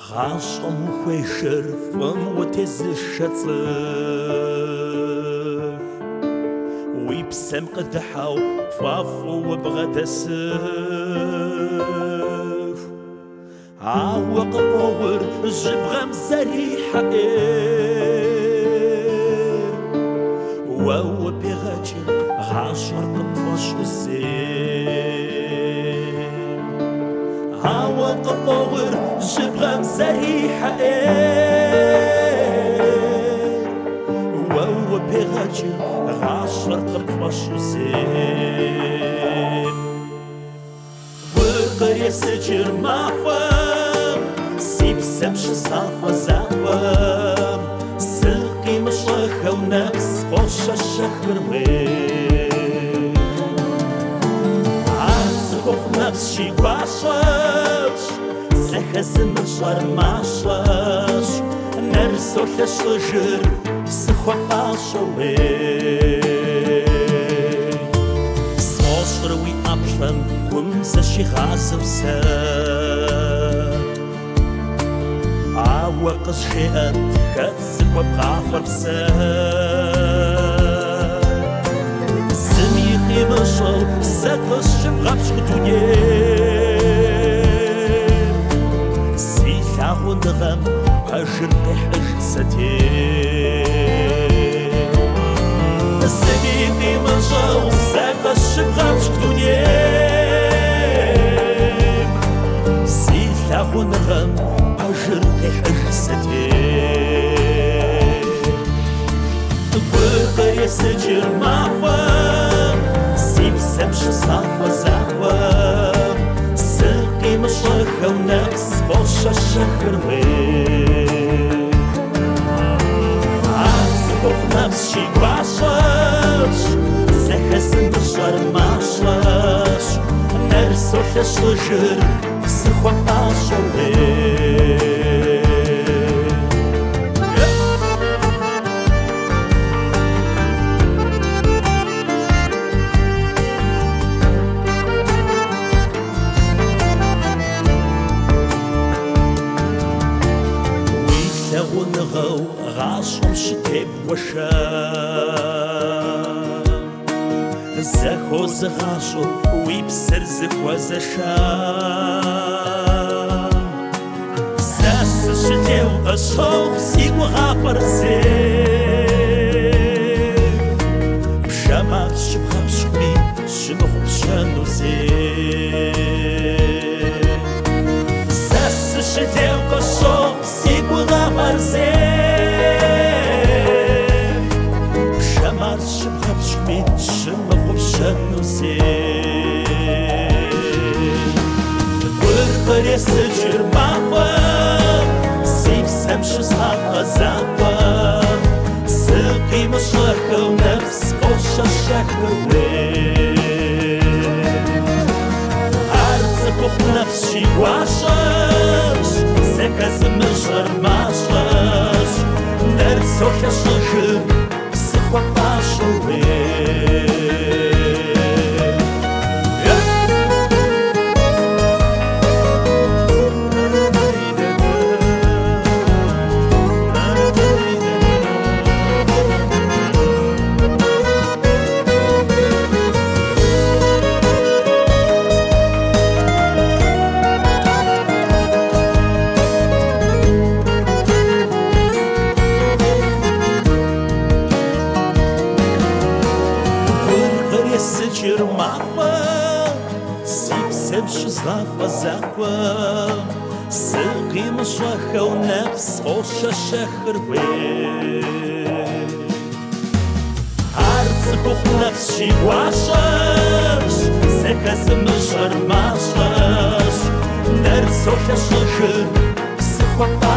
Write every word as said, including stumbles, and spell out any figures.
Ğaş'ım xuêşşır f'ım vutêzışşets'ıf Уи псэм къыдыхьэу фӏэфӏу убгъэдэсыф Ауэ къыкъуэур жьыбгъэм зэрихьэӏер Уэ упегъэкӏыр гъащӏэр къыпфӏэщӏызейм Ауэ къыкъуэур жьыбгъэм зэрихьэӏер Уэ упегъэкӏыр гъащӏэр къыпфӏэщӏызейм Укъресыкӏыр махуэм си псэм щызгъафӏэ закъуэм Сыкъимыщӏэхэу нэпс къощэщэхыр уейм Ар цӏыхухъу нэпс щигуащӏэщ Зэхэзымыщӏэр мащӏэщ Нэр солъэщӏыжыр сыхуэпӏащӏэ уей Сфӏощӏыр уи ӏэплӏэм гум зыщигъазэу сэ Ауэ къызжеӏэт хэт зыхуэбгъафэр псэ Зыми къимыщӏэу сэ къысщыбгъэпщкӏу дунейм Си лъагъуныгъэм пэжыр къихьыж сэтейм Зыми къимыщӏэу сэ къысщыбгъэпщкӏу дунейм Си лъагъуныгъэм пэжыр къихьыж сэтейм Укъресыкӏыр махуэм си псэм щызгъафӏэ закъуэм Сыкъимыщӏэхэу нэпс къощэщэхыр уейм Ар цӏыхухъу нэпс щигуащӏэщ Зэхэзымыщӏэр мащӏэщ Нэр солъэщӏыжыр сыхуэпӏащӏэ уейм Лъагъуныгъэу гъащӏэм щытепӏуэшэ Зэхозыгъащӏэу уи псыр зыхуэзэша Сэ сыщытеу къысщохъу си гугъапӏэр зейм Пшэмат щыбгъэпщкӏуми щымыгъупщэну зейм Сэ сыщытеу къысщохъу си гугъапӏэр зейм Пшэмат щыбгъэпщкӏуми щымыгъупщэну зейм Укъресыкӏыр махуэм си псэм щызгъафӏэ закъуэм Сыкъимыщӏэхэу нэпс къощэщэхыр уейм Ар цӏыхухъу нэпс щигуащӏэщ Зэхэзымыщӏэр мащӏэщ Нэр солъэщӏыжыр сыхуэпӏащӏэ уейм Укъресыкӏыр махуэм си псэм щызгъафӏэ закъуэм Сыкъимыщӏэхэу нэпс къощэщэхыр уейм Ар цӏыхухъу нэпс щигуащӏэщ Зэхэзымыщӏэр мащӏэщ Нэр солъэщӏыжыр сыхуэпӏащӏэ